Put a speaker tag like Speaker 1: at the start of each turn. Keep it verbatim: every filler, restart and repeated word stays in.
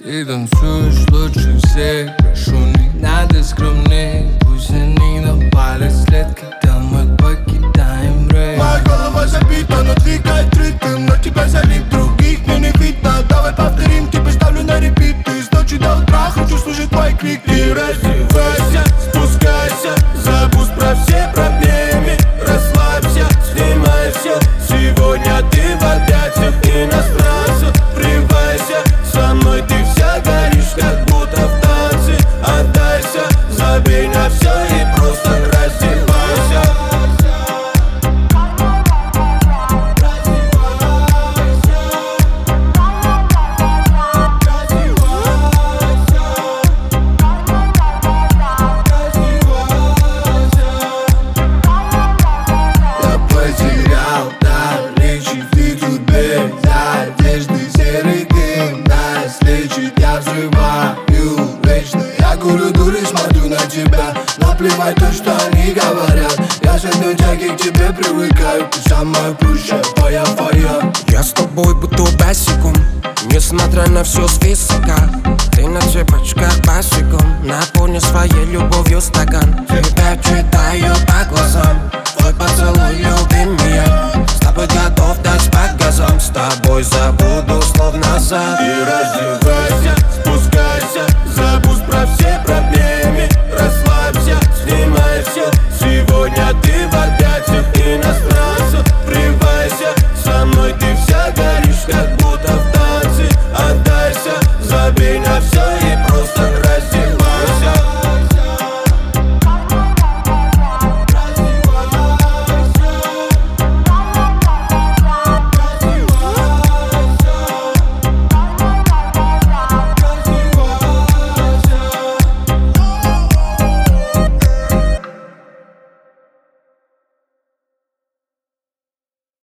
Speaker 1: Ты танцуешь лучше всех, прошу, не надо скромней. Пусть они напали след, когда мы покидаем рейс.
Speaker 2: Моя голова забита, но двигает ритм. Но тебя залип, других мне не видно. Давай повторим, тебя ставлю на репит. Ты с ночи до утра, хочу слушать твои крики. Раздевайся, спускайся, забудь про все проблемы. Расслабься, снимай все. Сегодня ты в объятиях иностранцев. Врывайся, со мной ты вся горишь, как будто в танце. Отдайся, забей на все и просто раздевайся. Я потерял дар речи, ты тут без одежды. Серый дым нас лечит, я взрываю вечно. Я курю дуры, смотрю на тебя. Наплевать то, что они говорят. Я с одной тяги к тебе привыкаю. Ты самая плюшевая твоя.
Speaker 3: Я с тобой буду босиком, несмотря на все с высока. Ты на цепочках босиком, наполни своей любовью стакан. Тебя читаю по